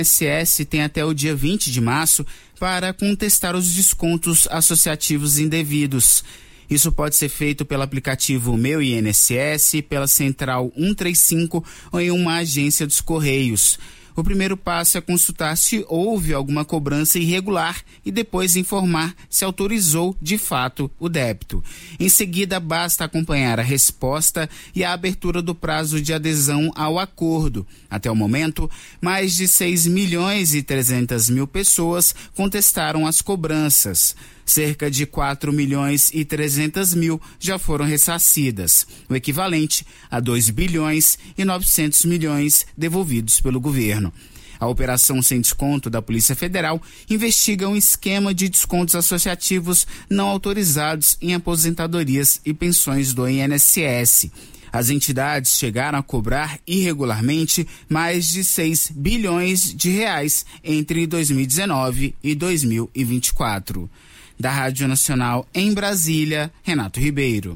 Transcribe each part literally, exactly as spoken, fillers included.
I N S S tem até o dia vinte de março para contestar os descontos associativos indevidos. Isso pode ser feito pelo aplicativo Meu I N S S, pela Central cento e trinta e cinco ou em uma agência dos Correios. O primeiro passo é consultar se houve alguma cobrança irregular e depois informar se autorizou de fato o débito. Em seguida, basta acompanhar a resposta e a abertura do prazo de adesão ao acordo. Até o momento, mais de seis milhões e trezentas mil pessoas contestaram as cobranças. Cerca de quatro milhões e trezentas mil já foram ressarcidas, o equivalente a dois bilhões e novecentos milhões devolvidos pelo governo. A operação sem desconto da Polícia Federal investiga um esquema de descontos associativos não autorizados em aposentadorias e pensões do I N S S. As entidades chegaram a cobrar irregularmente mais de seis bilhões de reais entre dois mil e dezenove e dois mil e vinte e quatro. Da Rádio Nacional em Brasília, Renato Ribeiro.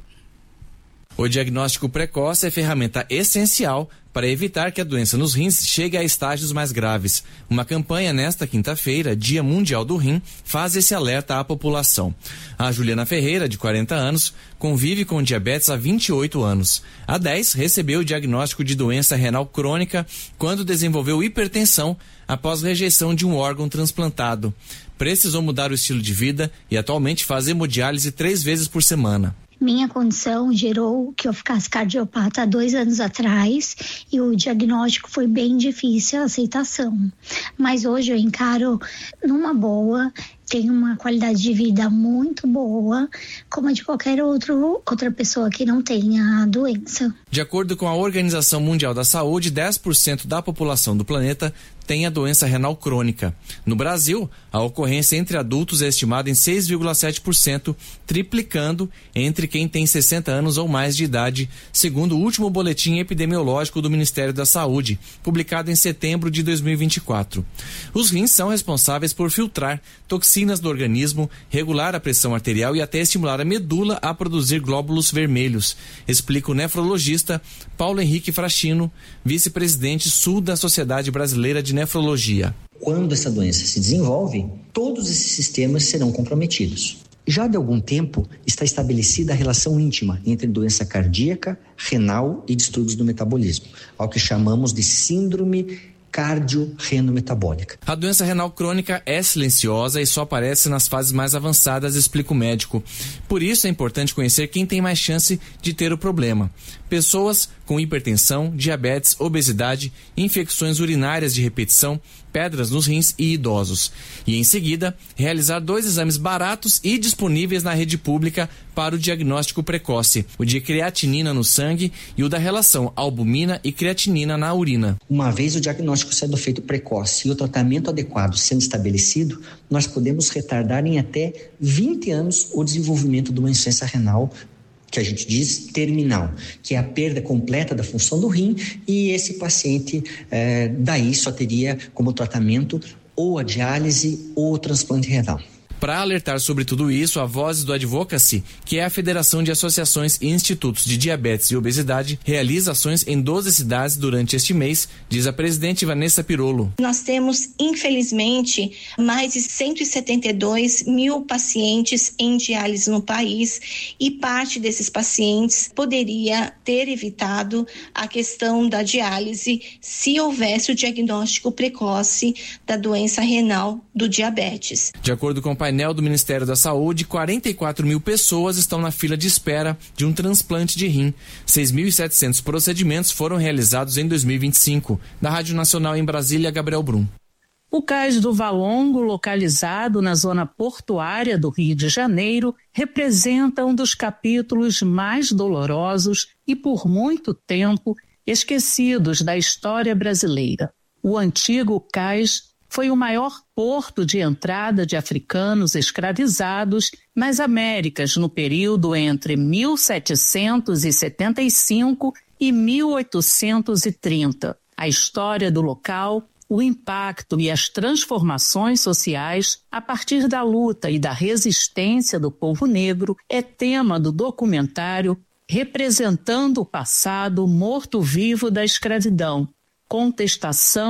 O diagnóstico precoce é ferramenta essencial para evitar que a doença nos rins chegue a estágios mais graves. Uma campanha nesta quinta-feira, Dia Mundial do Rim, faz esse alerta à população. A Juliana Ferreira, de quarenta anos, convive com diabetes há vinte e oito anos. Há dez, recebeu o diagnóstico de doença renal crônica quando desenvolveu hipertensão após rejeição de um órgão transplantado. Precisou mudar o estilo de vida e atualmente faz hemodiálise três vezes por semana. Minha condição gerou que eu ficasse cardiopata há dois anos atrás e o diagnóstico foi bem difícil, a aceitação. Mas hoje eu encaro numa boa, tenho uma qualidade de vida muito boa, como a de qualquer outro, outra pessoa que não tenha a doença. De acordo com a Organização Mundial da Saúde, dez por cento da população do planeta tem a doença renal crônica. No Brasil, a ocorrência entre adultos é estimada em seis vírgula sete por cento, triplicando entre quem tem sessenta anos ou mais de idade, segundo o último boletim epidemiológico do Ministério da Saúde, publicado em setembro de dois mil e vinte e quatro. Os rins são responsáveis por filtrar toxinas do organismo, regular a pressão arterial e até estimular a medula a produzir glóbulos vermelhos, explica o nefrologista Paulo Henrique Frachino, vice-presidente sul da Sociedade Brasileira de Nefrologia. Quando essa doença se desenvolve, todos esses sistemas serão comprometidos. Já de algum tempo está estabelecida a relação íntima entre doença cardíaca, renal e distúrbios do metabolismo, ao que chamamos de síndrome cardio-renometabólica. A doença renal crônica é silenciosa e só aparece nas fases mais avançadas, explica o médico. Por isso é importante conhecer quem tem mais chance de ter o problema. Pessoas com hipertensão, diabetes, obesidade, infecções urinárias de repetição, pedras nos rins e idosos. E em seguida, realizar dois exames baratos e disponíveis na rede pública para o diagnóstico precoce, o de creatinina no sangue e o da relação albumina e creatinina na urina. Uma vez o diagnóstico sendo feito precoce e o tratamento adequado sendo estabelecido, nós podemos retardar em até vinte anos o desenvolvimento de uma insuficiência renal, que a gente diz terminal, que é a perda completa da função do rim, e esse paciente eh, daí só teria como tratamento ou a diálise ou o transplante renal. Para alertar sobre tudo isso, a Vozes do Advocacy, que é a Federação de Associações e Institutos de Diabetes e Obesidade, realiza ações em doze cidades durante este mês, diz a presidente Vanessa Pirolo. Nós temos, infelizmente, mais de cento e setenta e dois mil pacientes em diálise no país, e parte desses pacientes poderia ter evitado a questão da diálise se houvesse o diagnóstico precoce da doença renal do diabetes. De acordo com o painel do Ministério da Saúde, quarenta e quatro mil pessoas estão na fila de espera de um transplante de rim. seis mil e setecentos procedimentos foram realizados em dois mil e vinte e cinco. Da Rádio Nacional em Brasília, Gabriel Brum. O Cais do Valongo, localizado na zona portuária do Rio de Janeiro, representa um dos capítulos mais dolorosos e, por muito tempo, esquecidos da história brasileira. O antigo cais foi o maior porto de entrada de africanos escravizados nas Américas no período entre mil setecentos e setenta e cinco e mil oitocentos e trinta. A história do local, o impacto e as transformações sociais a partir da luta e da resistência do povo negro é tema do documentário Representando o Passado Morto-Vivo da Escravidão, Contestação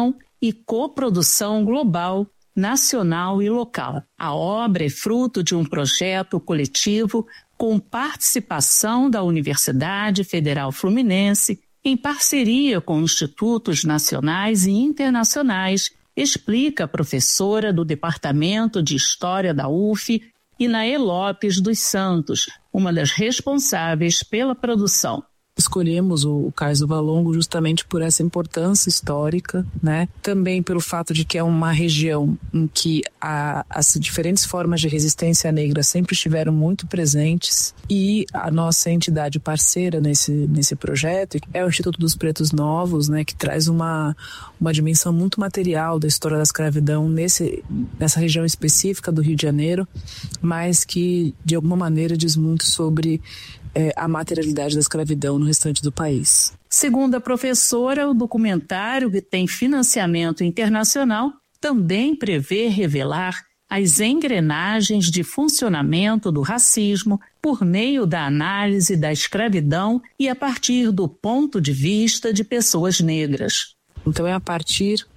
e coprodução global, nacional e local. A obra é fruto de um projeto coletivo com participação da Universidade Federal Fluminense, em parceria com institutos nacionais e internacionais, explica a professora do Departamento de História da U F, Inaê Lopes dos Santos, uma das responsáveis pela produção. Escolhemos o Cais do Valongo justamente por essa importância histórica, né? Também pelo fato de que é uma região em que a, as diferentes formas de resistência negra sempre estiveram muito presentes, e a nossa entidade parceira nesse, nesse projeto é o Instituto dos Pretos Novos, né? Que traz uma, uma dimensão muito material da história da escravidão nesse, nessa região específica do Rio de Janeiro, mas que de alguma maneira diz muito sobre É, a materialidade da escravidão no restante do país. Segundo a professora, o documentário, que tem financiamento internacional, também prevê revelar as engrenagens de funcionamento do racismo por meio da análise da escravidão e a partir do ponto de vista de pessoas negras. Então é a partir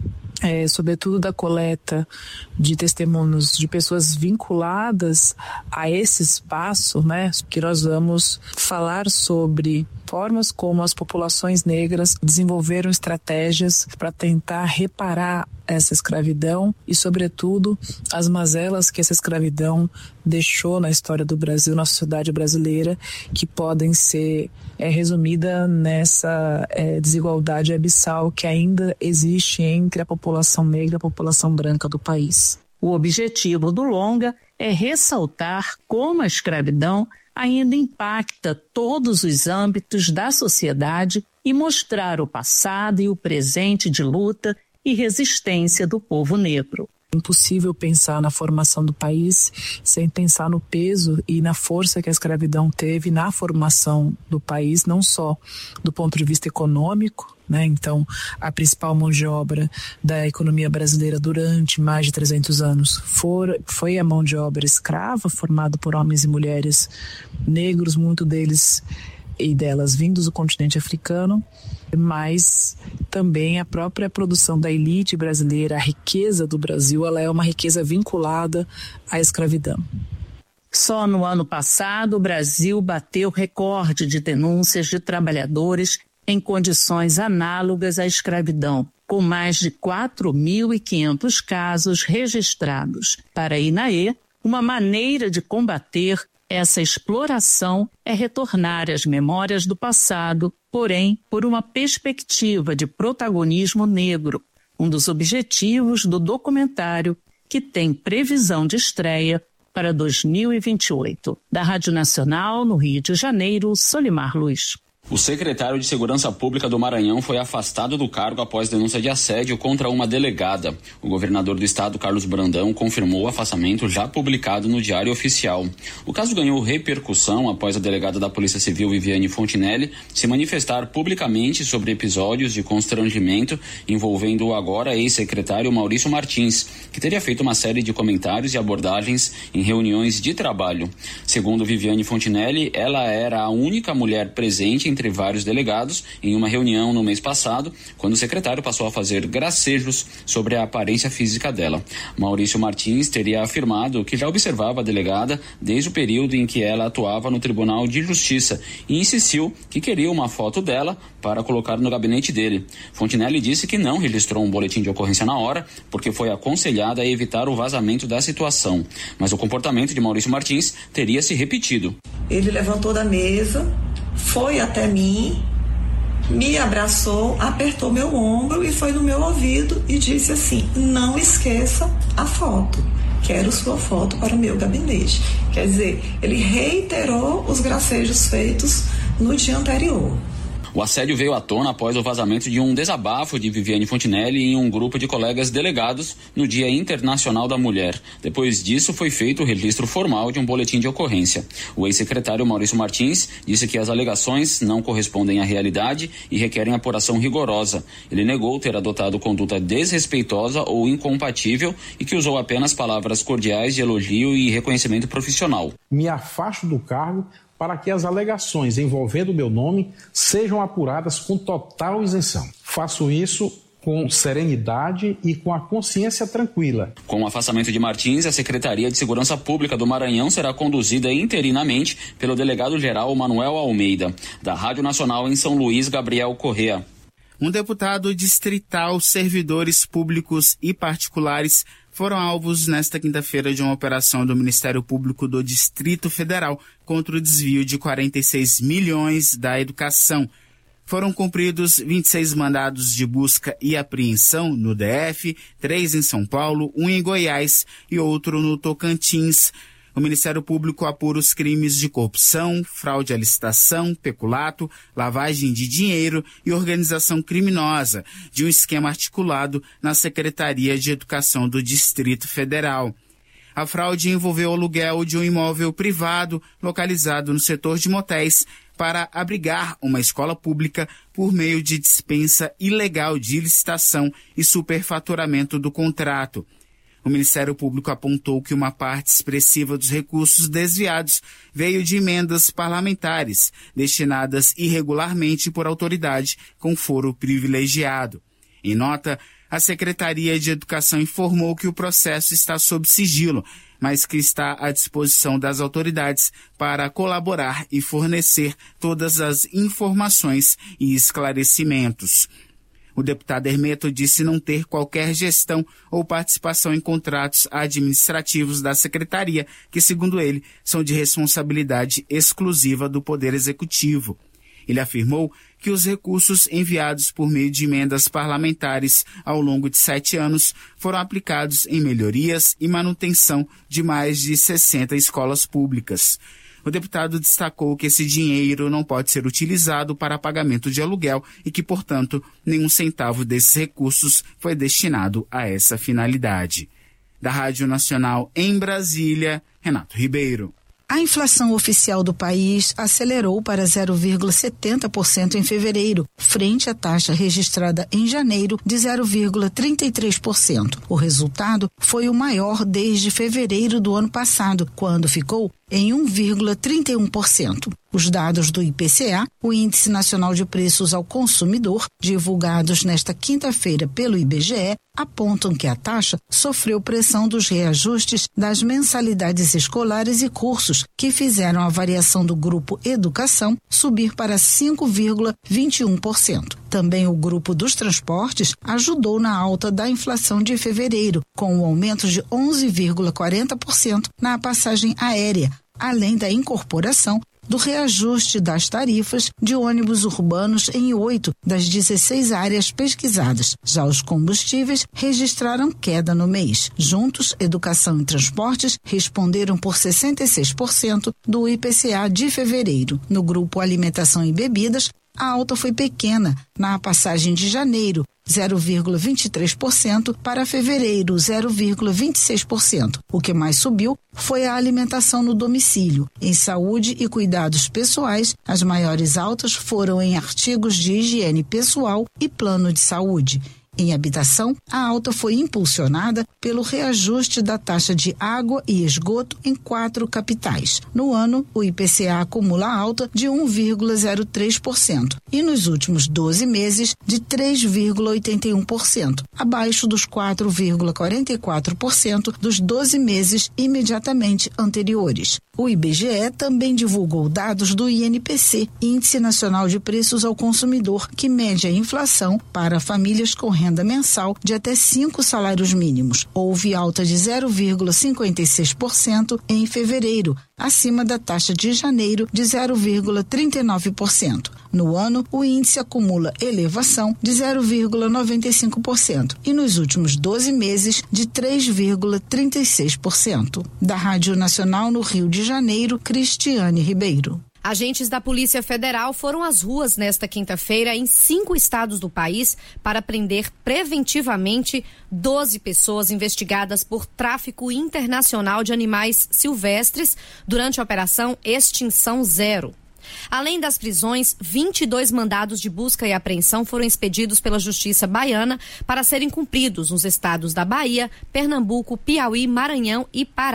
É, sobretudo da coleta de testemunhos de pessoas vinculadas a esse espaço, né, que nós vamos falar sobre formas como as populações negras desenvolveram estratégias para tentar reparar essa escravidão e, sobretudo, as mazelas que essa escravidão deixou na história do Brasil, na sociedade brasileira, que podem ser é, resumidas nessa é, desigualdade abissal que ainda existe entre a população negra e a população branca do país. O objetivo do longa é ressaltar como a escravidão ainda impacta todos os âmbitos da sociedade e mostrar o passado e o presente de luta e resistência do povo negro. É impossível pensar na formação do país sem pensar no peso e na força que a escravidão teve na formação do país, não só do ponto de vista econômico, né? Então, a principal mão de obra da economia brasileira durante mais de trezentos anos for, foi a mão de obra escrava, formada por homens e mulheres negros, muito deles e delas vindos do continente africano, mas também a própria produção da elite brasileira, a riqueza do Brasil, ela é uma riqueza vinculada à escravidão. Só no ano passado, o Brasil bateu recorde de denúncias de trabalhadores em condições análogas à escravidão, com mais de quatro mil e quinhentos casos registrados. Para a Inaê, uma maneira de combater essa exploração é retornar às memórias do passado, porém, por uma perspectiva de protagonismo negro, um dos objetivos do documentário, que tem previsão de estreia para dois mil e vinte e oito. Da Rádio Nacional, no Rio de Janeiro, Solimar Luiz. O secretário de Segurança Pública do Maranhão foi afastado do cargo após denúncia de assédio contra uma delegada. O governador do estado, Carlos Brandão, confirmou o afastamento já publicado no Diário Oficial. O caso ganhou repercussão após a delegada da Polícia Civil, Viviane Fontinelli, se manifestar publicamente sobre episódios de constrangimento envolvendo o agora ex-secretário Maurício Martins, que teria feito uma série de comentários e abordagens em reuniões de trabalho. Segundo Viviane Fontinelli, ela era a única mulher presente entre vários delegados em uma reunião no mês passado, quando o secretário passou a fazer gracejos sobre a aparência física dela. Maurício Martins teria afirmado que já observava a delegada desde o período em que ela atuava no Tribunal de Justiça e insistiu que queria uma foto dela para colocar no gabinete dele. Fontinelli disse que não registrou um boletim de ocorrência na hora, porque foi aconselhada a evitar o vazamento da situação. Mas o comportamento de Maurício Martins teria se repetido. Ele levantou da mesa, foi até mim, me abraçou, apertou meu ombro e foi no meu ouvido e disse assim: não esqueça a foto, quero sua foto para o meu gabinete. Quer dizer, ele reiterou os gracejos feitos no dia anterior. O assédio veio à tona após o vazamento de um desabafo de Viviane Fontinelli em um grupo de colegas delegados no Dia Internacional da Mulher. Depois disso, foi feito o registro formal de um boletim de ocorrência. O ex-secretário Maurício Martins disse que as alegações não correspondem à realidade e requerem apuração rigorosa. Ele negou ter adotado conduta desrespeitosa ou incompatível e que usou apenas palavras cordiais de elogio e reconhecimento profissional. Me afasto do cargo para que as alegações envolvendo o meu nome sejam apuradas com total isenção. Faço isso com serenidade e com a consciência tranquila. Com o afastamento de Martins, a Secretaria de Segurança Pública do Maranhão será conduzida interinamente pelo delegado-geral Manuel Almeida. Da Rádio Nacional em São Luís, Gabriel Correa. Um deputado distrital, servidores públicos e particulares foram alvos nesta quinta-feira de uma operação do Ministério Público do Distrito Federal contra o desvio de quarenta e seis milhões da educação. Foram cumpridos vinte e seis mandados de busca e apreensão no D F, três em São Paulo, um em Goiás e outro no Tocantins. O Ministério Público apura os crimes de corrupção, fraude à licitação, peculato, lavagem de dinheiro e organização criminosa de um esquema articulado na Secretaria de Educação do Distrito Federal. A fraude envolveu o aluguel de um imóvel privado localizado no setor de motéis para abrigar uma escola pública por meio de dispensa ilegal de licitação e superfaturamento do contrato. O Ministério Público apontou que uma parte expressiva dos recursos desviados veio de emendas parlamentares, destinadas irregularmente por autoridade com foro privilegiado. Em nota, a Secretaria de Educação informou que o processo está sob sigilo, mas que está à disposição das autoridades para colaborar e fornecer todas as informações e esclarecimentos. O deputado Hermeto disse não ter qualquer gestão ou participação em contratos administrativos da Secretaria, que, segundo ele, são de responsabilidade exclusiva do Poder Executivo. Ele afirmou que os recursos enviados por meio de emendas parlamentares ao longo de sete anos foram aplicados em melhorias e manutenção de mais de sessenta escolas públicas. O deputado destacou que esse dinheiro não pode ser utilizado para pagamento de aluguel e que, portanto, nenhum centavo desses recursos foi destinado a essa finalidade. Da Rádio Nacional em Brasília, Renato Ribeiro. A inflação oficial do país acelerou para zero vírgula setenta por cento em fevereiro, frente à taxa registrada em janeiro de zero vírgula trinta e três por cento. O resultado foi o maior desde fevereiro do ano passado, quando ficou em um vírgula trinta e um por cento. Os dados do I P C A, o Índice Nacional de Preços ao Consumidor, divulgados nesta quinta-feira pelo I B G E, apontam que a taxa sofreu pressão dos reajustes das mensalidades escolares e cursos, que fizeram a variação do grupo Educação subir para cinco vírgula vinte e um por cento. Também o grupo dos transportes ajudou na alta da inflação de fevereiro, com um aumento de onze vírgula quarenta por cento na passagem aérea, além da incorporação do reajuste das tarifas de ônibus urbanos em oito das dezesseis áreas pesquisadas. Já os combustíveis registraram queda no mês. Juntos, educação e transportes responderam por sessenta e seis por cento do I P C A de fevereiro. No grupo alimentação e bebidas, a alta foi pequena na passagem de janeiro, zero vírgula vinte e três por cento, para fevereiro, zero vírgula vinte e seis por cento. O que mais subiu foi a alimentação no domicílio. Em saúde e cuidados pessoais, as maiores altas foram em artigos de higiene pessoal e plano de saúde. Em habitação, a alta foi impulsionada pelo reajuste da taxa de água e esgoto em quatro capitais. No ano, o I P C A acumula alta de um vírgula zero três por cento e nos últimos doze meses de três vírgula oitenta e um por cento, abaixo dos quatro vírgula quarenta e quatro por cento dos doze meses imediatamente anteriores. O I B G E também divulgou dados do I N P C, Índice Nacional de Preços ao Consumidor, que mede a inflação para famílias com renda mensal de até cinco salários mínimos. Houve alta de zero vírgula cinquenta e seis por cento em fevereiro, acima da taxa de janeiro de zero vírgula trinta e nove por cento. No ano, o índice acumula elevação de zero vírgula noventa e cinco por cento e nos últimos doze meses de três vírgula trinta e seis por cento. Da Rádio Nacional no Rio de Janeiro, Cristiane Ribeiro. Agentes da Polícia Federal foram às ruas nesta quinta-feira em cinco estados do país para prender preventivamente doze pessoas investigadas por tráfico internacional de animais silvestres durante a Operação Extinção Zero. Além das prisões, vinte e dois mandados de busca e apreensão foram expedidos pela Justiça Baiana para serem cumpridos nos estados da Bahia, Pernambuco, Piauí, Maranhão e Pará.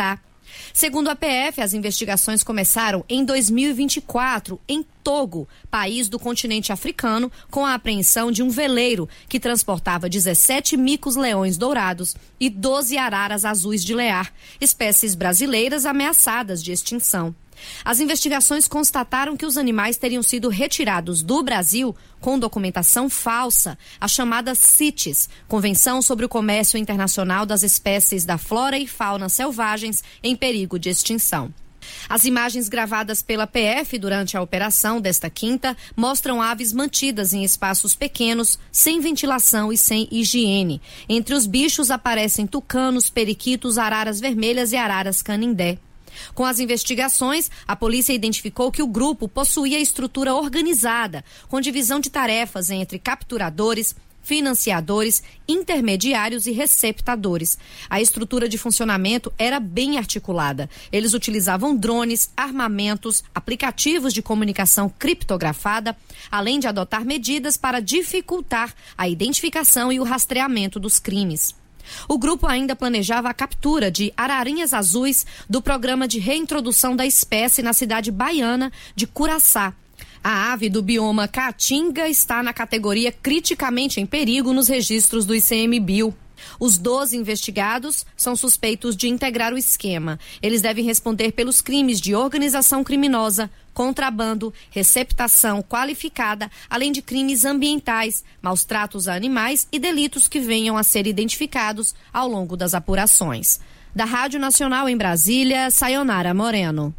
Segundo a P F, as investigações começaram em dois mil e vinte e quatro, em Togo, país do continente africano, com a apreensão de um veleiro que transportava dezessete micos-leões dourados e doze araras azuis de lear, espécies brasileiras ameaçadas de extinção. As investigações constataram que os animais teriam sido retirados do Brasil com documentação falsa, a chamada CITES, Convenção sobre o Comércio Internacional das Espécies da Flora e Fauna Selvagens em Perigo de Extinção. As imagens gravadas pela P F durante a operação desta quinta mostram aves mantidas em espaços pequenos, sem ventilação e sem higiene. Entre os bichos aparecem tucanos, periquitos, araras vermelhas e araras canindé. Com as investigações, a polícia identificou que o grupo possuía estrutura organizada, com divisão de tarefas entre capturadores, financiadores, intermediários e receptadores. A estrutura de funcionamento era bem articulada. Eles utilizavam drones, armamentos, aplicativos de comunicação criptografada, além de adotar medidas para dificultar a identificação e o rastreamento dos crimes. O grupo ainda planejava a captura de ararinhas azuis do programa de reintrodução da espécie na cidade baiana de Curaçá. A ave do bioma Caatinga está na categoria criticamente em perigo nos registros do I C M B I L. Os doze investigados são suspeitos de integrar o esquema. Eles devem responder pelos crimes de organização criminosa, contrabando, receptação qualificada, além de crimes ambientais, maus tratos a animais e delitos que venham a ser identificados ao longo das apurações. Da Rádio Nacional em Brasília, Sayonara Moreno.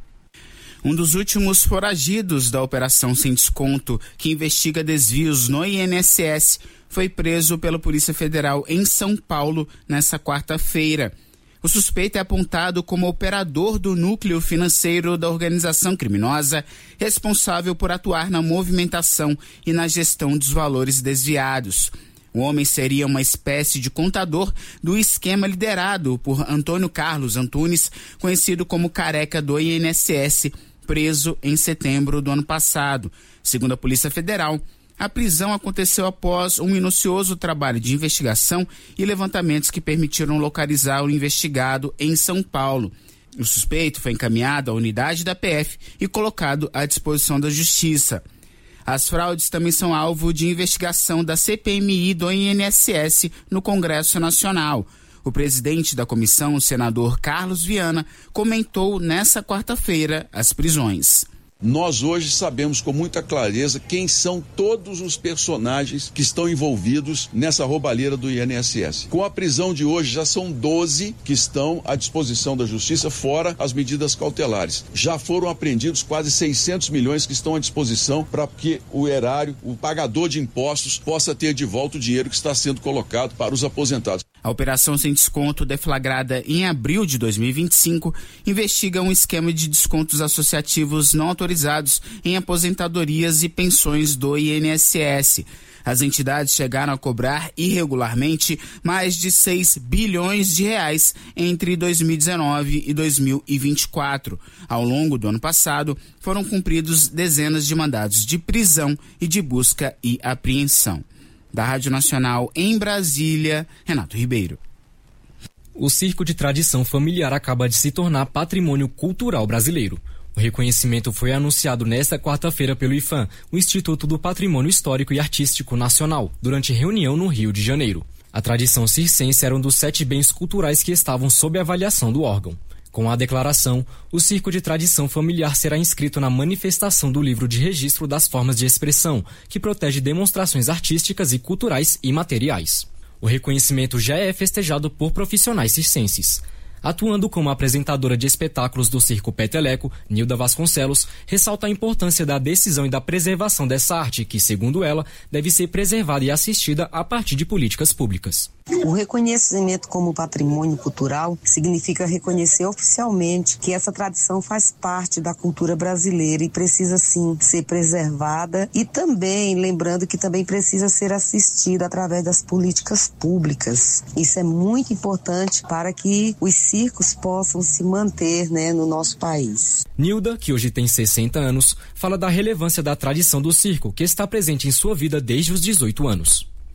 Um dos últimos foragidos da Operação Sem Desconto, que investiga desvios no I N S S, foi preso pela Polícia Federal em São Paulo nesta quarta-feira. O suspeito é apontado como operador do núcleo financeiro da organização criminosa, responsável por atuar na movimentação e na gestão dos valores desviados. O homem seria uma espécie de contador do esquema liderado por Antônio Carlos Antunes, conhecido como Careca do I N S S, preso em setembro do ano passado. Segundo a Polícia Federal, a prisão aconteceu após um minucioso trabalho de investigação e levantamentos que permitiram localizar o investigado em São Paulo. O suspeito foi encaminhado à unidade da P F e colocado à disposição da Justiça. As fraudes também são alvo de investigação da C P M I do I N S S no Congresso Nacional. O presidente da comissão, o senador Carlos Viana, comentou nesta quarta-feira as prisões. Nós hoje sabemos com muita clareza quem são todos os personagens que estão envolvidos nessa roubalheira do I N S S. Com a prisão de hoje já são doze que estão à disposição da Justiça, fora as medidas cautelares. Já foram apreendidos quase seiscentos milhões que estão à disposição para que o erário, o pagador de impostos, possa ter de volta o dinheiro que está sendo colocado para os aposentados. A Operação Sem Desconto, deflagrada em abril de dois mil e vinte e cinco, investiga um esquema de descontos associativos não autorizados em aposentadorias e pensões do I N S S. As entidades chegaram a cobrar irregularmente mais de seis bilhões de reais entre dois mil e dezenove e dois mil e vinte e quatro. Ao longo do ano passado, foram cumpridos dezenas de mandados de prisão e de busca e apreensão. Da Rádio Nacional em Brasília, Renato Ribeiro. O circo de tradição familiar acaba de se tornar patrimônio cultural brasileiro. O reconhecimento foi anunciado nesta quarta-feira pelo IPHAN, o Instituto do Patrimônio Histórico e Artístico Nacional, durante reunião no Rio de Janeiro. A tradição circense era um dos sete bens culturais que estavam sob avaliação do órgão. Com a declaração, o circo de tradição familiar será inscrito na manifestação do livro de registro das formas de expressão, que protege demonstrações artísticas e culturais imateriais. O reconhecimento já é festejado por profissionais circenses. Atuando como apresentadora de espetáculos do Circo Peteleco, Nilda Vasconcelos ressalta a importância da decisão e da preservação dessa arte, que, segundo ela, deve ser preservada e assistida a partir de políticas públicas. O reconhecimento como patrimônio cultural significa reconhecer oficialmente que essa tradição faz parte da cultura brasileira e precisa, sim, ser preservada e também, lembrando que também precisa ser assistida através das políticas públicas. Isso é muito importante para que os circos possam se manter, né, no nosso país. Nilda, que hoje tem sessenta anos, fala da relevância da tradição do circo, que está presente em sua vida desde os dezoito anos.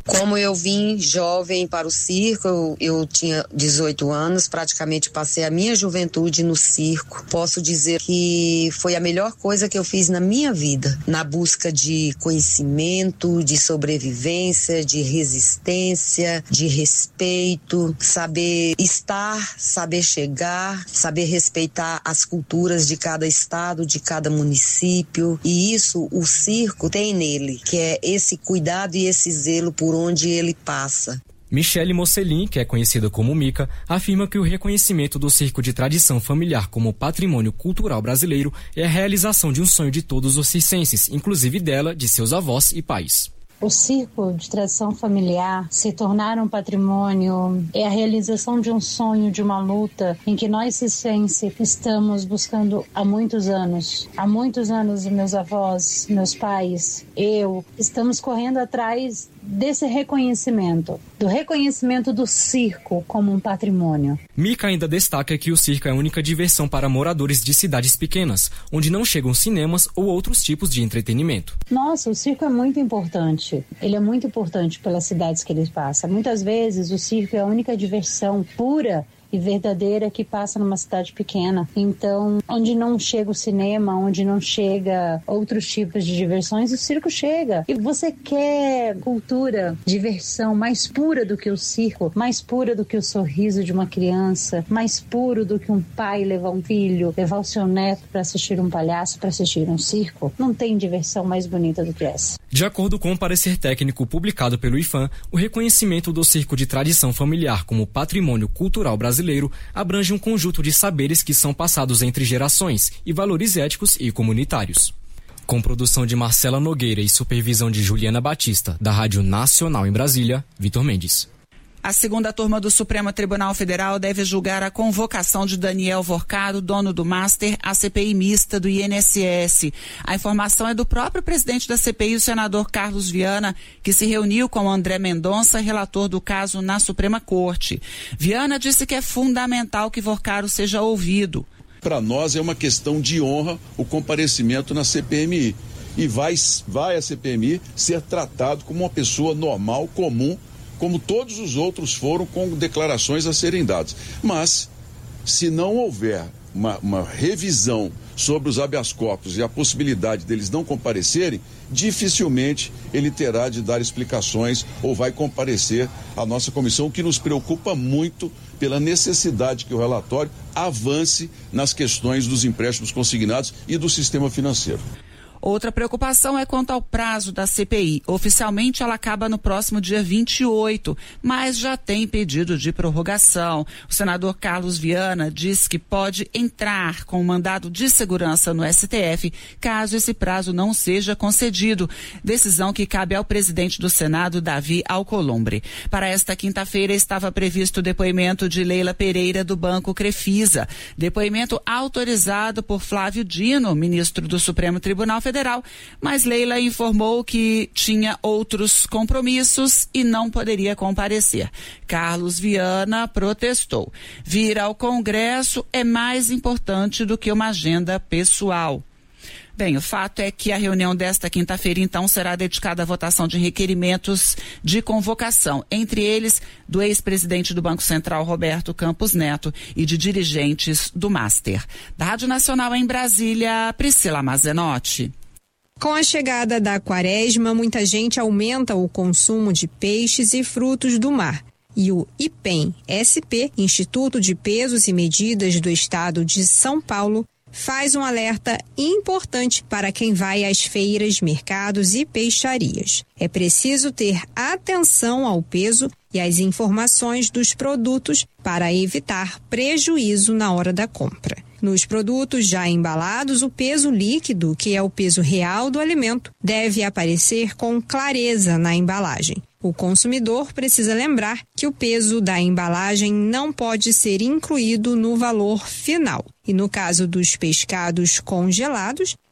Como eu vim jovem para o circo, eu, eu tinha dezoito anos, praticamente passei a minha juventude no circo. Posso dizer que foi a melhor coisa que eu fiz na minha vida, na busca de conhecimento, de sobrevivência, de resistência, de respeito, saber estar, saber chegar, saber respeitar as culturas de cada estado, de cada município. E isso o circo tem nele, que é esse cuidado e esse zelo por onde ele passa. Michele Mocelin, que é conhecida como Mica, afirma que o reconhecimento do circo de tradição familiar como patrimônio cultural brasileiro é a realização de um sonho de todos os circenses, inclusive dela, de seus avós e pais. O circo de tradição familiar se tornar um patrimônio é a realização de um sonho, de uma luta em que nós circenses estamos buscando há muitos anos. Há muitos anos meus avós, meus pais, eu, estamos correndo atrás desse reconhecimento, do reconhecimento do circo como um patrimônio. Mica ainda destaca que o circo é a única diversão para moradores de cidades pequenas, onde não chegam cinemas ou outros tipos de entretenimento. Nossa, o circo é muito importante. Ele é muito importante pelas cidades que ele passa. Muitas vezes o circo é a única diversão pura e verdadeira que passa numa cidade pequena. Então, onde não chega o cinema, onde não chega outros tipos de diversões, o circo chega. E você quer cultura, diversão mais pura do que o circo, mais pura do que o sorriso de uma criança, mais puro do que um pai levar um filho, levar o seu neto para assistir um palhaço, para assistir um circo. Não tem diversão mais bonita do que essa. De acordo com o parecer técnico publicado pelo IPHAN, o reconhecimento do circo de tradição familiar como patrimônio cultural brasileiro abrange um conjunto de saberes que são passados entre gerações e valores éticos e comunitários. Com produção de Marcela Nogueira e supervisão de Juliana Batista, da Rádio Nacional em Brasília, Vitor Mendes. A segunda turma do Supremo Tribunal Federal deve julgar a convocação de Daniel Vorcado, dono do Master, à C P I mista do I N S S. A informação é do próprio presidente da C P I, o senador Carlos Viana, que se reuniu com André Mendonça, relator do caso na Suprema Corte. Viana disse que é fundamental que Vorcado seja ouvido. Para nós é uma questão de honra o comparecimento na C P M I. E vai, vai a C P M I ser tratado como uma pessoa normal, comum, como todos os outros foram, com declarações a serem dadas. Mas, se não houver uma, uma revisão sobre os habeas corpus e a possibilidade deles não comparecerem, dificilmente ele terá de dar explicações ou vai comparecer à nossa comissão, que nos preocupa muito pela necessidade que o relatório avance nas questões dos empréstimos consignados e do sistema financeiro. Outra preocupação é quanto ao prazo da C P I. Oficialmente ela acaba no próximo dia vinte e oito, mas já tem pedido de prorrogação. O senador Carlos Viana diz que pode entrar com um mandado de segurança no S T F caso esse prazo não seja concedido. Decisão que cabe ao presidente do Senado, Davi Alcolumbre. Para esta quinta-feira estava previsto o depoimento de Leila Pereira do Banco Crefisa. Depoimento autorizado por Flávio Dino, ministro do Supremo Tribunal Federal. Federal, mas Leila informou que tinha outros compromissos e não poderia comparecer. Carlos Viana protestou. Vir ao Congresso é mais importante do que uma agenda pessoal. Bem, o fato é que a reunião desta quinta-feira, então, será dedicada à votação de requerimentos de convocação, entre eles do ex-presidente do Banco Central, Roberto Campos Neto, e de dirigentes do Master. Da Rádio Nacional em Brasília, Priscila Mazenotti. Com a chegada da quaresma, muita gente aumenta o consumo de peixes e frutos do mar. E o IPEM-S P, Instituto de Pesos e Medidas do Estado de São Paulo, faz um alerta importante para quem vai às feiras, mercados e peixarias. É preciso ter atenção ao peso e às informações dos produtos para evitar prejuízo na hora da compra. Nos produtos já embalados, o peso líquido, que é o peso real do alimento, deve aparecer com clareza na embalagem. O consumidor precisa lembrar que o peso da embalagem não pode ser incluído no valor final. E no caso dos pescados congelados,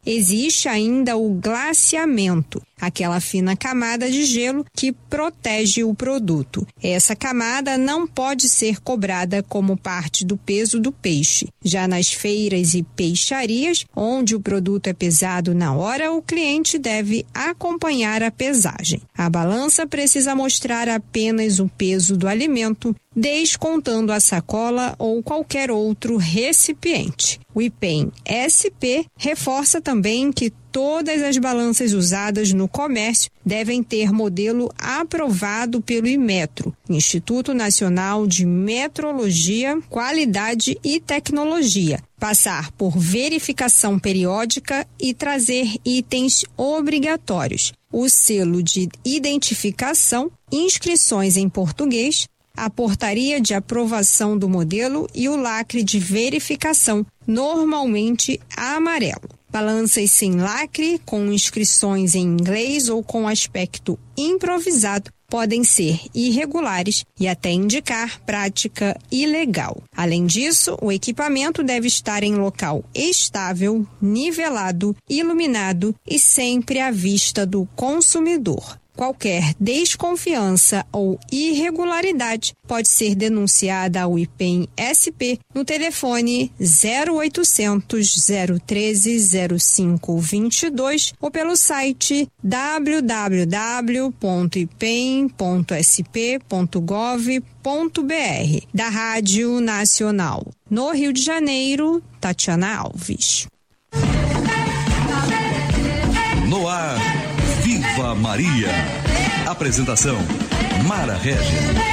existe ainda o glaciamento, aquela fina camada de gelo que protege o produto. Essa camada não pode ser cobrada como parte do peso do peixe. Já nas feiras e peixarias, onde o produto é pesado na hora, o cliente deve acompanhar a pesagem. A balança precisa mostrar apenas o peso do alimento, descontando a sacola ou qualquer outro recipiente. O IPEM S P reforça também que todas as balanças usadas no comércio devem ter modelo aprovado pelo Inmetro, Instituto Nacional de Metrologia, Qualidade e Tecnologia, passar por verificação periódica e trazer itens obrigatórios: o selo de identificação, inscrições em português, a portaria de aprovação do modelo e o lacre de verificação, normalmente amarelo. Balanças sem lacre, com inscrições em inglês ou com aspecto improvisado, podem ser irregulares e até indicar prática ilegal. Além disso, o equipamento deve estar em local estável, nivelado, iluminado e sempre à vista do consumidor. Qualquer desconfiança ou irregularidade pode ser denunciada ao IPEM S P no telefone zero oitocentos, zero treze, zero cinco vinte e dois ou pelo site w w w ponto ipem ponto s p ponto gov ponto b r. Da Rádio Nacional. No Rio de Janeiro, Tatiana Alves. No ar, Viva Maria. Apresentação, Mara Regis.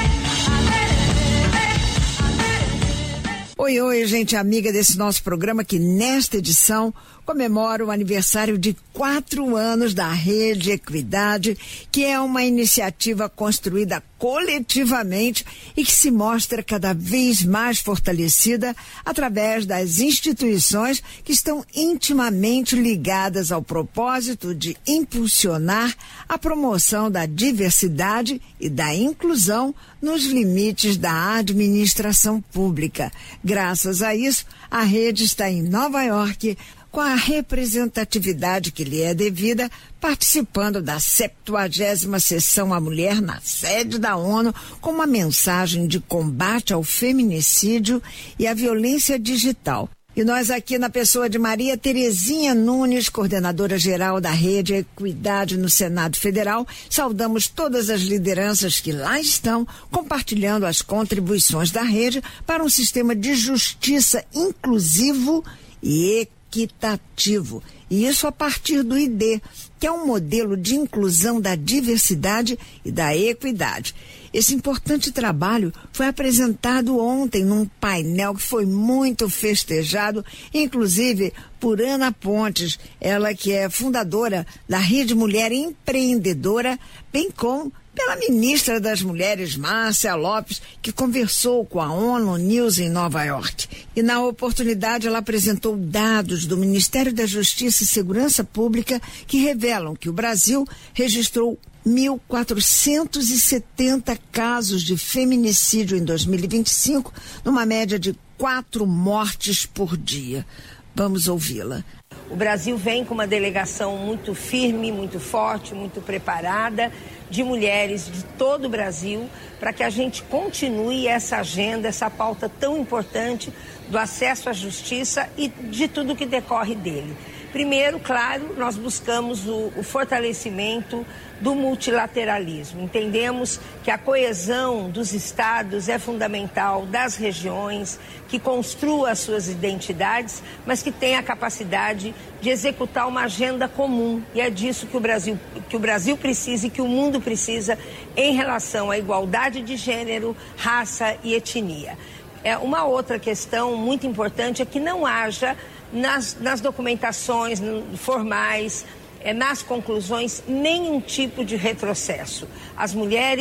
Oi, oi, gente amiga desse nosso programa que nesta edição comemora o aniversário de quatro anos da Rede Equidade, que é uma iniciativa construída coletivamente e que se mostra cada vez mais fortalecida através das instituições que estão intimamente ligadas ao propósito de impulsionar a promoção da diversidade e da inclusão nos limites da administração pública. Graças a isso, a rede está em Nova York, com a representatividade que lhe é devida, participando da septuagésima sessão à mulher na sede da ONU, com uma mensagem de combate ao feminicídio e à violência digital. E nós aqui na pessoa de Maria Terezinha Nunes, coordenadora geral da Rede Equidade no Senado Federal, saudamos todas as lideranças que lá estão compartilhando as contribuições da rede para um sistema de justiça inclusivo e equitativo. E isso a partir do I D, que é um modelo de inclusão da diversidade e da equidade. Esse importante trabalho foi apresentado ontem num painel que foi muito festejado, inclusive por Ana Pontes, ela que é fundadora da Rede Mulher Empreendedora, bem como pela ministra das Mulheres, Márcia Lopes, que conversou com a ONU News em Nova York. E na oportunidade ela apresentou dados do Ministério da Justiça e Segurança Pública que revelam que o Brasil registrou mil quatrocentos e setenta casos de feminicídio em dois mil e vinte e cinco, numa média de quatro mortes por dia. Vamos ouvi-la. O Brasil vem com uma delegação muito firme, muito forte, muito preparada, de mulheres de todo o Brasil, para que a gente continue essa agenda, essa pauta tão importante do acesso à justiça e de tudo que decorre dele. Primeiro, claro, nós buscamos o, o fortalecimento do multilateralismo. Entendemos que a coesão dos estados é fundamental, das regiões, que construa as suas identidades, mas que tenha a capacidade de executar uma agenda comum. E é disso que o Brasil, que o Brasil precisa e que o mundo precisa em relação à igualdade de gênero, raça e etnia. É, uma outra questão muito importante é que não haja nas, nas documentações formais, é, nas conclusões, nenhum tipo de retrocesso. As mulheres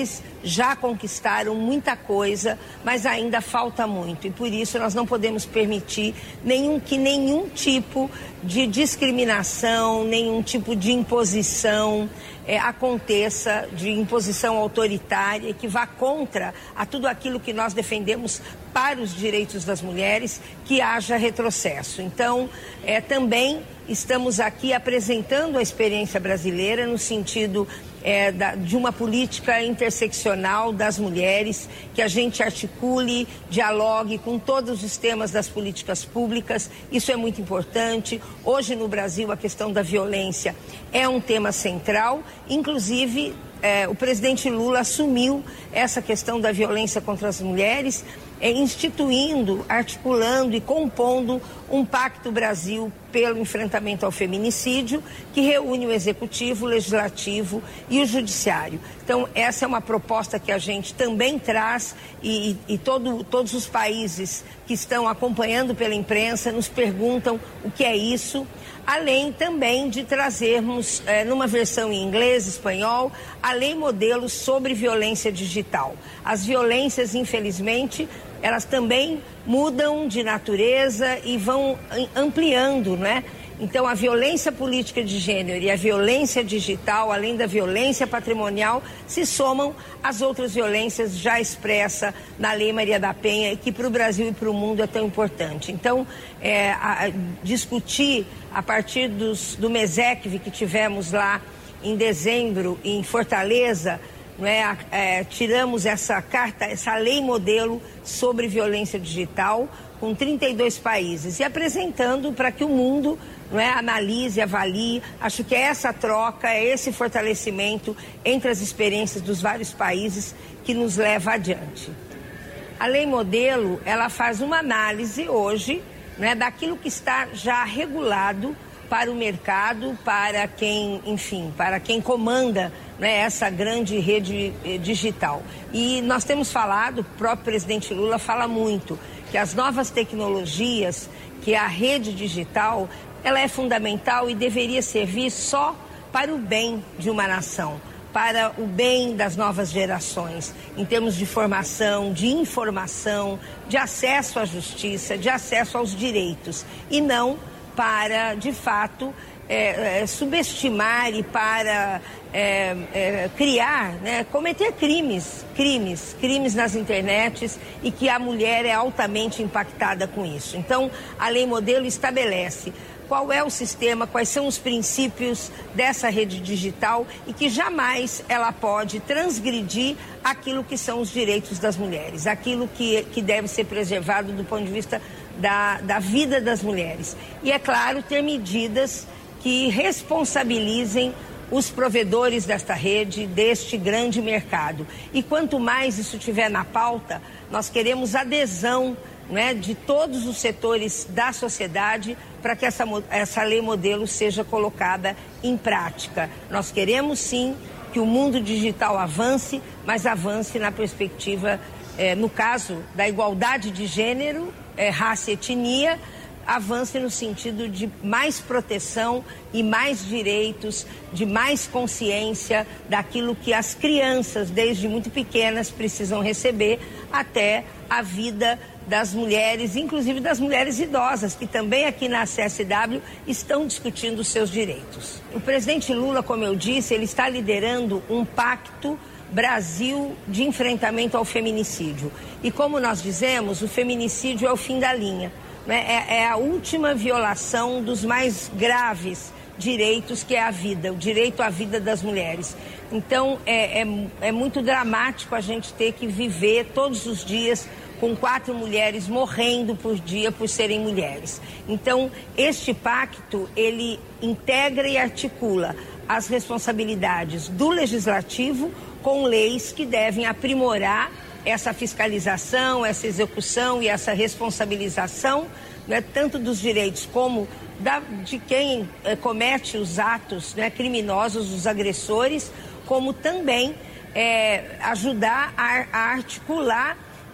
já conquistaram muita coisa, mas ainda falta muito. E por isso nós não podemos permitir nenhum, que nenhum tipo de discriminação, nenhum tipo de imposição é, aconteça, de imposição autoritária, que vá contra a tudo aquilo que nós defendemos para os direitos das mulheres, que haja retrocesso. Então, é, também estamos aqui apresentando a experiência brasileira no sentido é, da, de uma política interseccional das mulheres, que a gente articule, dialogue com todos os temas das políticas públicas. Isso é muito importante. Hoje no Brasil a questão da violência é um tema central, inclusive é, o presidente Lula assumiu essa questão da violência contra as mulheres, é, instituindo, articulando e compondo um Pacto Brasil pelo enfrentamento ao feminicídio, que reúne o Executivo, o Legislativo e o Judiciário. Então, essa é uma proposta que a gente também traz e, e, e todo, todos os países que estão acompanhando pela imprensa nos perguntam o que é isso, além também de trazermos, é, numa versão em inglês, espanhol, a lei modelo sobre violência digital. As violências, infelizmente, elas também mudam de natureza e vão ampliando, né? Então, a violência política de gênero e a violência digital, além da violência patrimonial, se somam às outras violências já expressas na Lei Maria da Penha e que para o Brasil e para o mundo é tão importante. Então, é, a, a, discutir a partir dos, do MESECV que tivemos lá em dezembro em Fortaleza, né, é, tiramos essa carta, essa lei modelo sobre violência digital com trinta e dois países e apresentando para que o mundo, né, analise, avalie. Acho que é essa troca, é esse fortalecimento entre as experiências dos vários países que nos leva adiante. A lei modelo, ela faz uma análise hoje, né, daquilo que está já regulado para o mercado, para quem, enfim, para quem comanda, né, essa grande rede digital. E nós temos falado, o próprio presidente Lula fala muito, que as novas tecnologias, que a rede digital, ela é fundamental e deveria servir só para o bem de uma nação, para o bem das novas gerações, em termos de formação, de informação, de acesso à justiça, de acesso aos direitos, e não para, de fato, é, é, subestimar e para é, é, criar, né, cometer crimes, crimes, crimes nas internets e que a mulher é altamente impactada com isso. Então, a lei modelo estabelece qual é o sistema, quais são os princípios dessa rede digital e que jamais ela pode transgredir aquilo que são os direitos das mulheres, aquilo que, que deve ser preservado do ponto de vista da, da vida das mulheres. E, é claro, ter medidas que responsabilizem os provedores desta rede, deste grande mercado. E quanto mais isso estiver na pauta, nós queremos adesão, né, de todos os setores da sociedade para que essa, essa lei modelo seja colocada em prática. Nós queremos, sim, que o mundo digital avance, mas avance na perspectiva, eh, no caso da igualdade de gênero, eh, raça e etnia, avance no sentido de mais proteção e mais direitos, de mais consciência daquilo que as crianças, desde muito pequenas, precisam receber, até a vida das mulheres, inclusive das mulheres idosas, que também aqui na C S W estão discutindo os seus direitos. O presidente Lula, como eu disse, ele está liderando um pacto Brasil de enfrentamento ao feminicídio. E como nós dizemos, o feminicídio é o fim da linha. É, é a última violação dos mais graves direitos, que é a vida, o direito à vida das mulheres. Então, é, é, é muito dramático a gente ter que viver todos os dias com quatro mulheres morrendo por dia por serem mulheres. Então, este pacto, ele integra e articula as responsabilidades do legislativo com leis que devem aprimorar essa fiscalização, essa execução e essa responsabilização, né, tanto dos direitos como da, de quem eh, comete os atos, né, criminosos, os agressores, como também eh, ajudar a, a articular, né,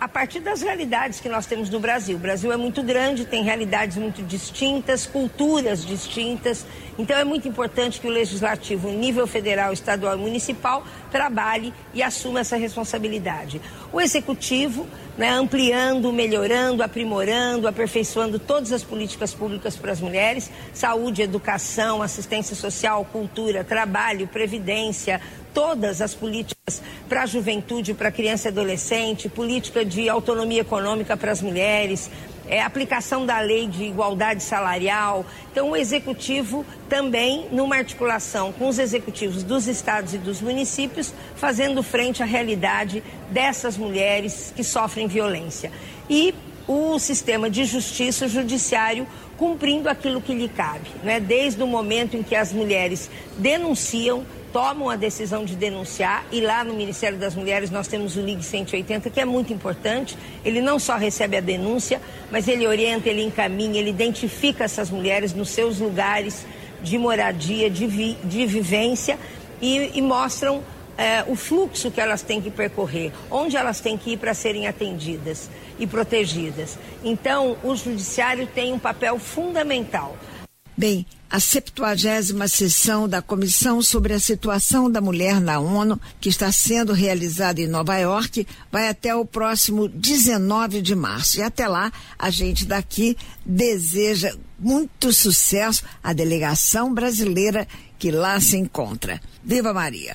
a partir das realidades que nós temos no Brasil. O Brasil é muito grande, tem realidades muito distintas, culturas distintas. Então é muito importante que o Legislativo, em nível federal, estadual e municipal, trabalhe e assuma essa responsabilidade. O Executivo, né, ampliando, melhorando, aprimorando, aperfeiçoando todas as políticas públicas para as mulheres, saúde, educação, assistência social, cultura, trabalho, previdência, todas as políticas para a juventude, para a criança e adolescente, política de autonomia econômica para as mulheres, é, aplicação da lei de igualdade salarial. Então, o Executivo também, numa articulação com os executivos dos estados e dos municípios, fazendo frente à realidade dessas mulheres que sofrem violência. E o sistema de justiça, o judiciário, cumprindo aquilo que lhe cabe, né? Desde o momento em que as mulheres denunciam, tomam a decisão de denunciar, e lá no Ministério das Mulheres nós temos o Ligue cento e oitenta, que é muito importante. Ele não só recebe a denúncia, mas ele orienta, ele encaminha, ele identifica essas mulheres nos seus lugares de moradia, de, vi, de vivência, e, e mostram é, o fluxo que elas têm que percorrer, onde elas têm que ir para serem atendidas e protegidas. Então, o Judiciário tem um papel fundamental. Bem, a septuagésima sessão da Comissão sobre a Situação da Mulher na ONU, que está sendo realizada em Nova York, vai até o próximo dezenove de março. E até lá, a gente daqui deseja muito sucesso à delegação brasileira que lá se encontra. Viva Maria!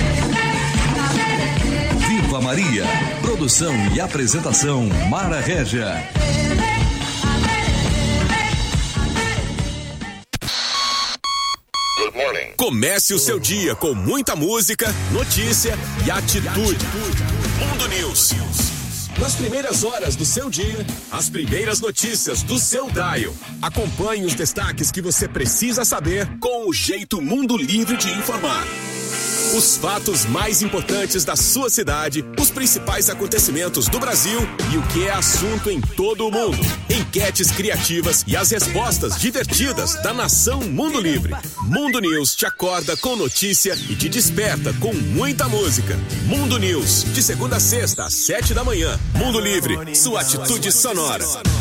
Viva Maria! Produção e apresentação Mara Régia. Comece o seu dia com muita música, notícia e atitude. Mundo News. Nas primeiras horas do seu dia, as primeiras notícias do seu dial. Acompanhe os destaques que você precisa saber com o jeito Mundo Livre de informar. Os fatos mais importantes da sua cidade, os principais acontecimentos do Brasil e o que é assunto em todo o mundo. Enquetes criativas e as respostas divertidas da nação Mundo Livre. Mundo News te acorda com notícia e te desperta com muita música. Mundo News, de segunda a sexta, às sete da manhã. Mundo Livre, sua atitude sonora.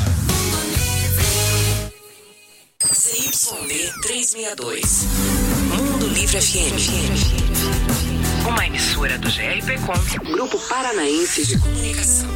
C Y D trezentos e sessenta e dois. Mundo Livre F M. Uma emissora do G R P Com, Grupo Paranaense de Comunicação.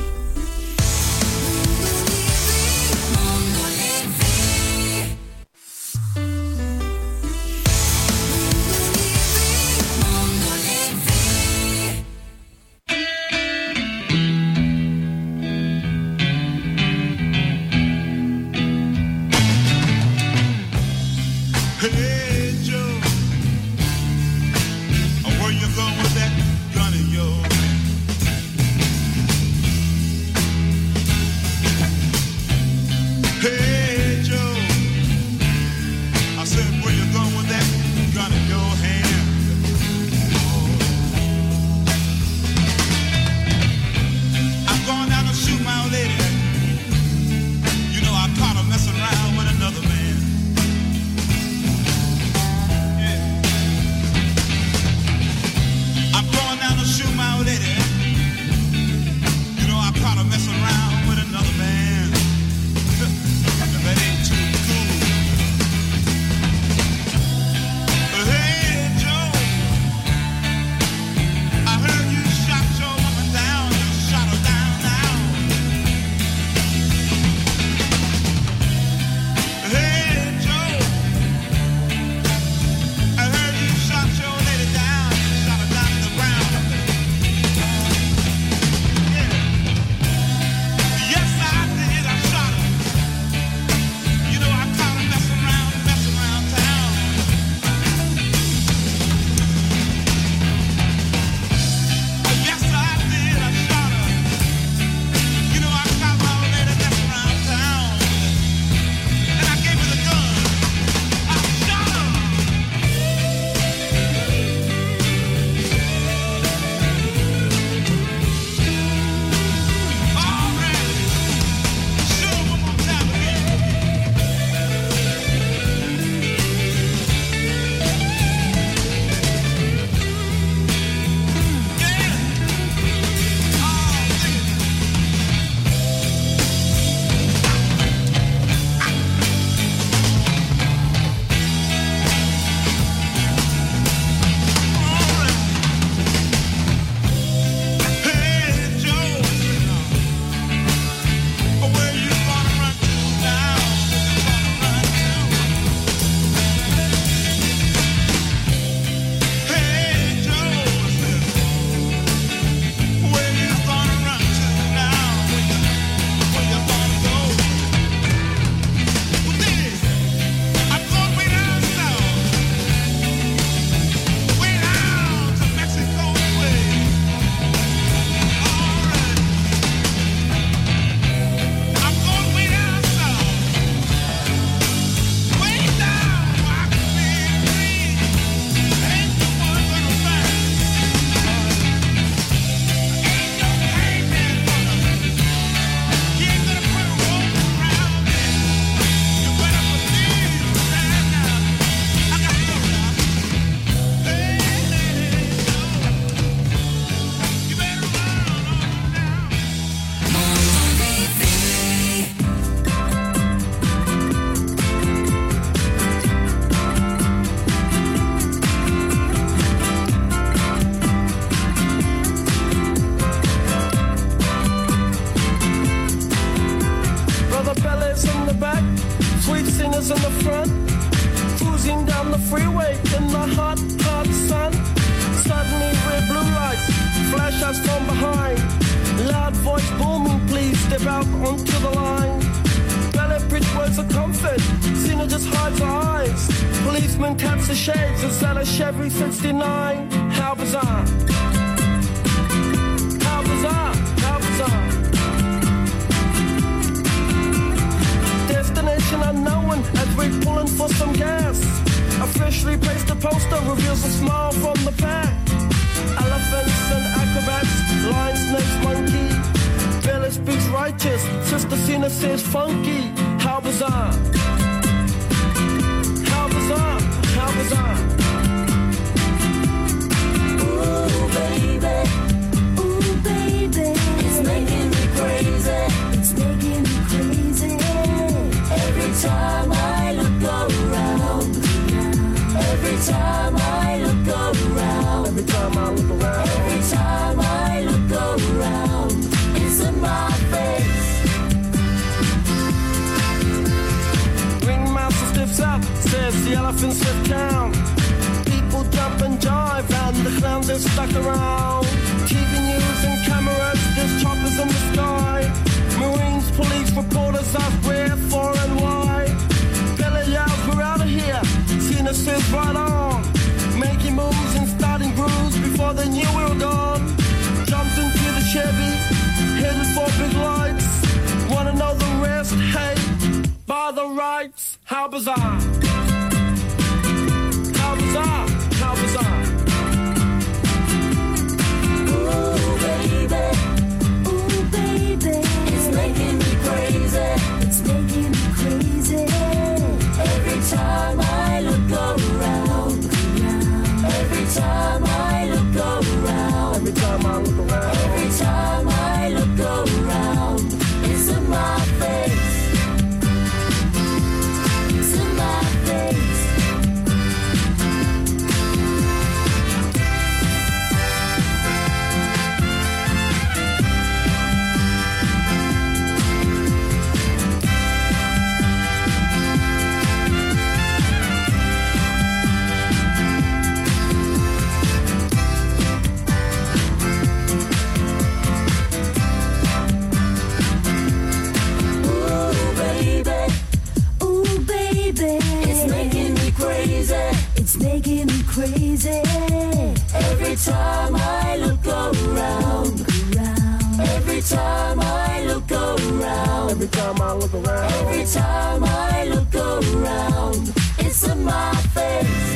Cats in the back, sweet singers in the front, cruising down the freeway in the hot, hot sun. Suddenly red blue lights flash us from behind. Loud voice booming, please step out onto the line. Ballet bridge words of comfort, Cena just hides her eyes. Policeman taps the shades, is that a Chevy sixty-nine? How bizarre. How bizarre, how bizarre. Destination unknown as we're pulling for some gas. A freshly pasted poster reveals a smile from the pack. Elephants and acrobats, lion, snakes, monkey. Bella speaks righteous, Sister Cena says funky. How bizarre. How bizarre, how bizarre. Ooh, baby, ooh, baby, it's making me crazy, it's making me crazy. Every time I look around, every time I look around, every time I look around, every time I look around, it's in my face. Ringmaster stiffs up, says the elephant slipped down. People jump and jive and the clowns are stuck around. T V news and cameras, there's choppers in the sky. Marines, police, reporters ask where, for and why. Bella yells, we're out of here. Cena says right on. Making moves and starting grooves before they knew we were gone. Jumped into the Chevy, headed for big lights. Wanna know the rest? Hey, by the rights. How bizarre. How bizarre, how bizarre. Ooh, baby, ooh, baby, it's making me crazy, it's making me crazy. Every time I look around, every time I look around, every time I look around, every time I look around, it's in my face, it's in my face. It's making me crazy. Every time I look around, around. Every time I look around, every time I look around, every time I look around, it's in my face.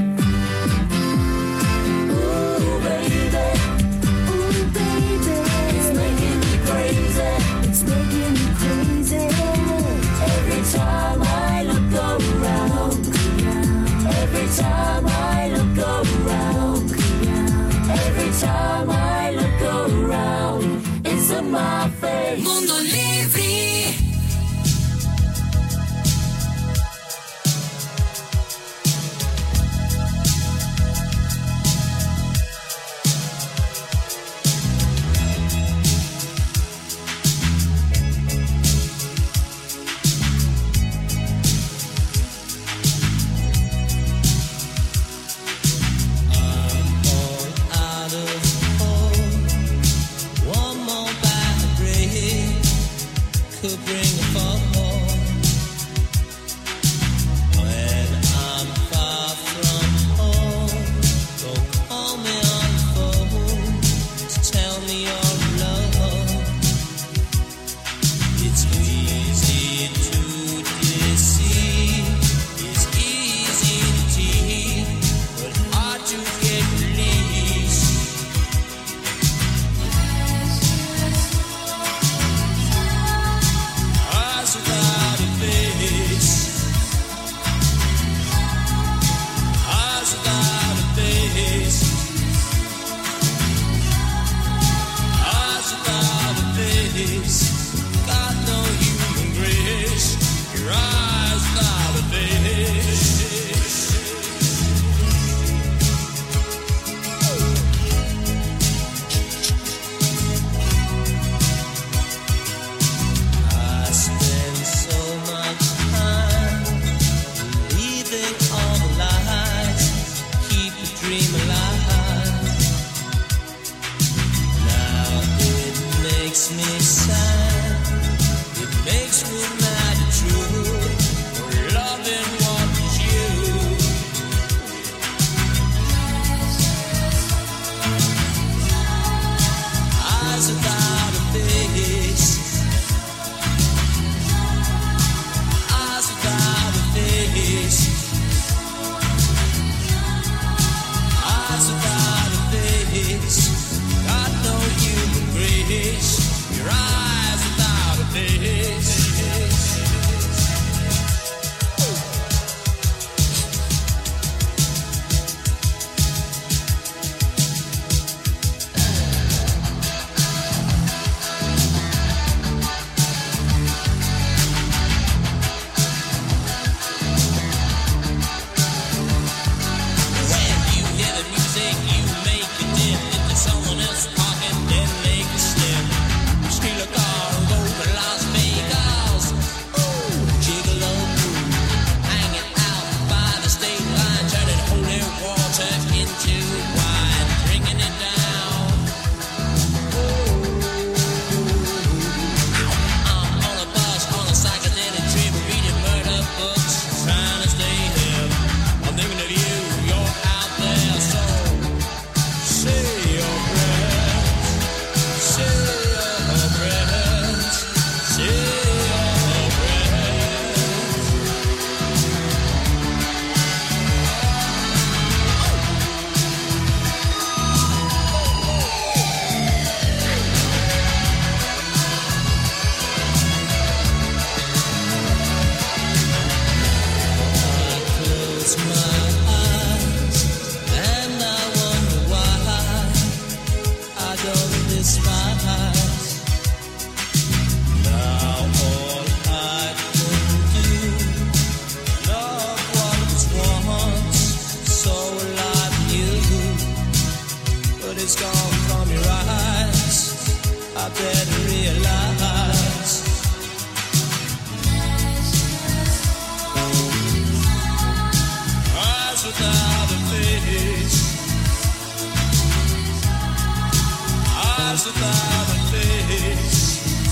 Ooh, baby, ooh, baby, it's making me crazy. It's making me crazy. Every time I look around. Every time I look around, every time I look around, it's in my face. Mundo Livre. As face. Eyes without a face.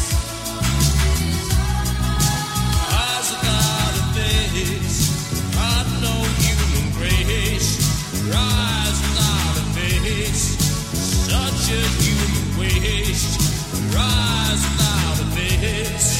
Eyes without a face. Got no human grace. Your eyes without a face. Such a human waste. Your eyes without a face.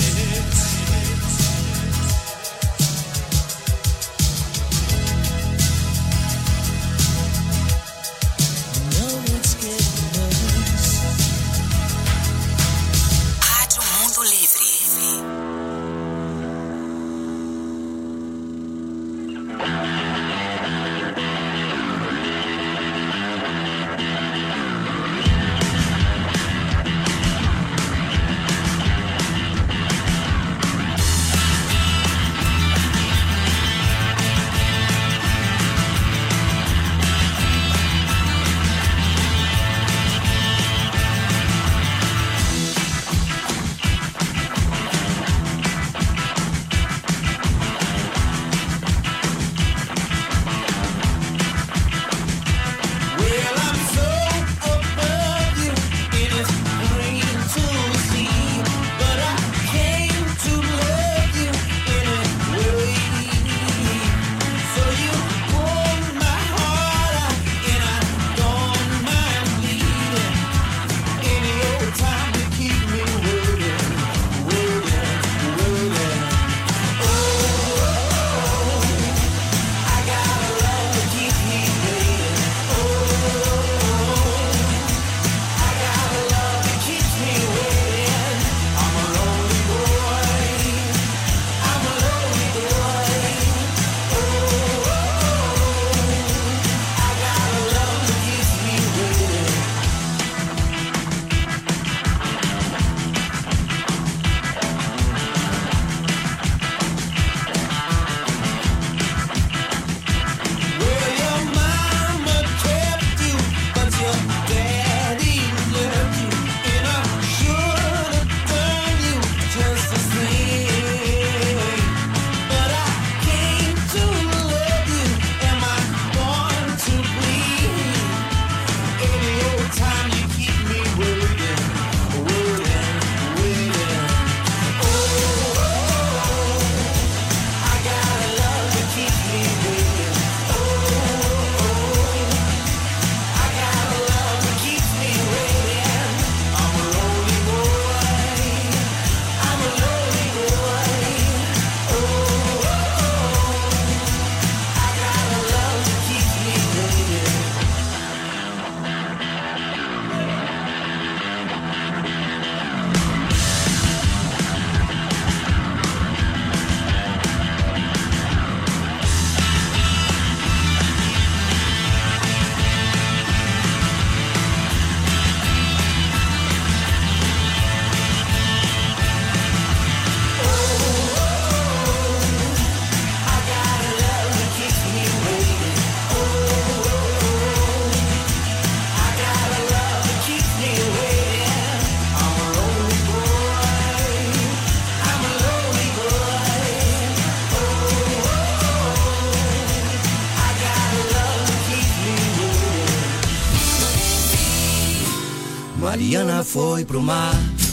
Mariana foi pro mar,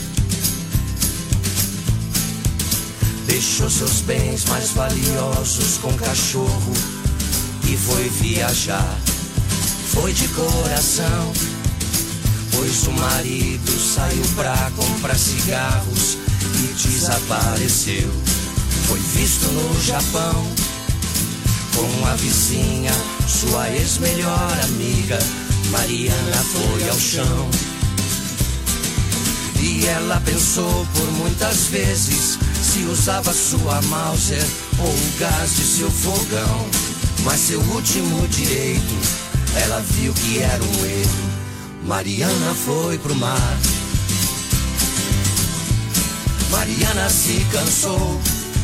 deixou seus bens mais valiosos com cachorro e foi viajar. Foi de coração, pois o marido saiu pra comprar cigarros e desapareceu. Foi visto no Japão com a vizinha, sua ex-melhor amiga. Mariana foi ao chão e ela pensou por muitas vezes se usava sua Mauser ou o gás de seu fogão. Mas seu último direito, ela viu que era um erro. Mariana foi pro mar. Mariana se cansou,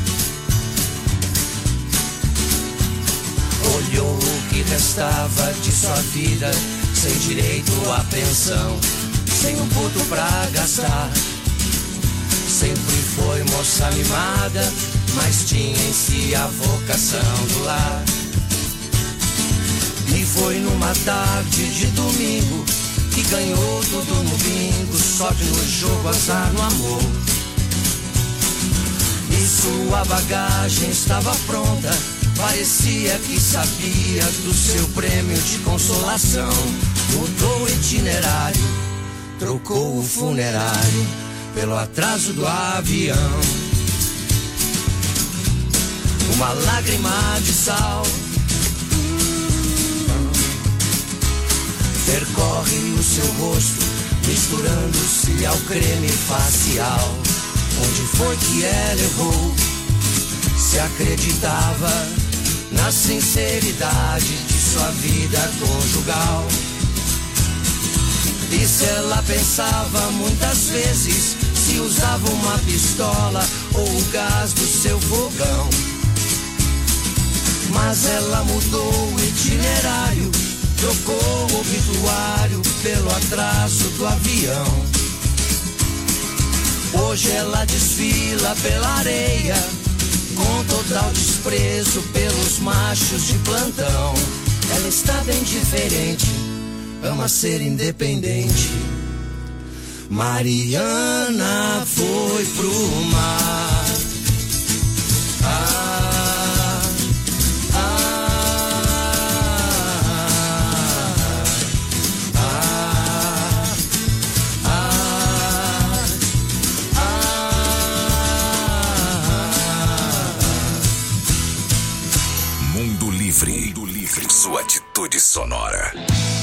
olhou o que restava de sua vida, sem direito à pensão, sem um puto pra gastar. Sempre foi moça mimada, mas tinha em si a vocação do lar. E foi numa tarde de domingo que ganhou tudo no bingo, sorte no jogo, azar no amor. E sua bagagem estava pronta, parecia que sabia do seu prêmio de consolação. Mudou o itinerário, trocou o funerário pelo atraso do avião. Uma lágrima de sal percorre o seu rosto, misturando-se ao creme facial. Onde foi que ela errou? Se acreditava na sinceridade de sua vida conjugal. E se ela pensava muitas vezes se usava uma pistola ou o gás do seu fogão. Mas ela mudou o itinerário, trocou o obituário pelo atraso do avião. Hoje ela desfila pela areia, com total desprezo pelos machos de plantão. Ela está bem diferente, ama ser independente. Mariana foi pro mar. Ah, ah, ah, ah, ah. Mundo Livre. Mundo Livre. Sua atitude sonora.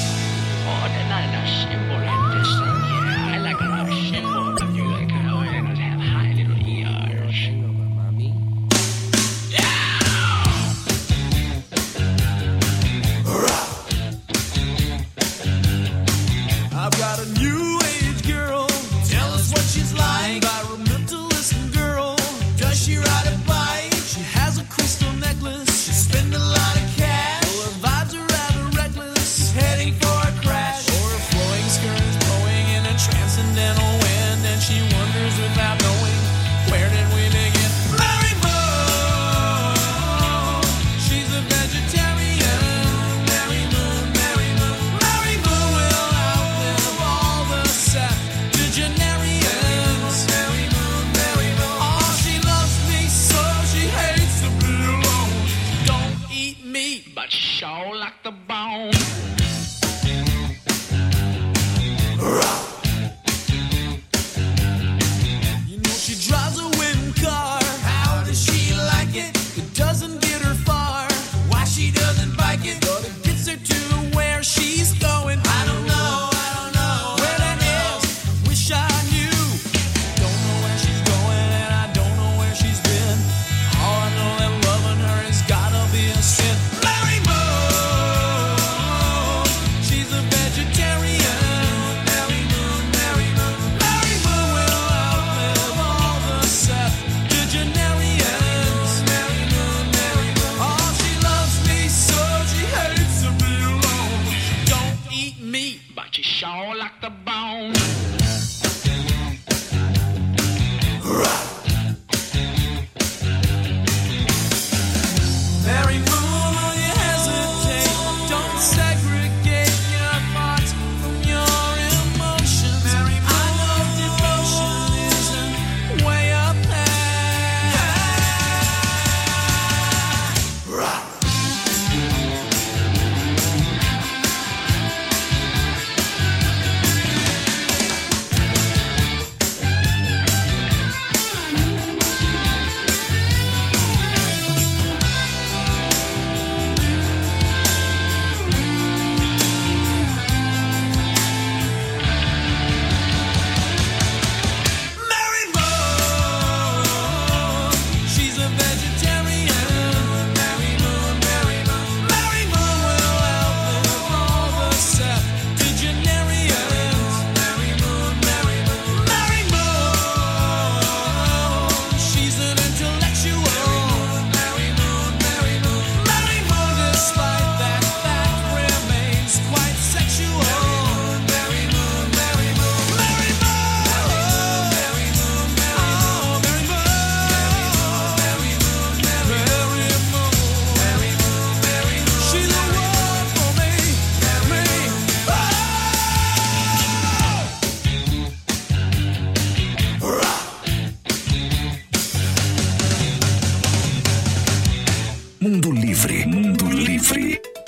I've got a new age girl, tell us what she's like. Environmentalist girl, does she ride a bike? She has a crystal necklace, she spend a lot of cash. Well, her vibes are rather reckless, heading for a crash or a Floyd Mundo Livre, Mundo Livre.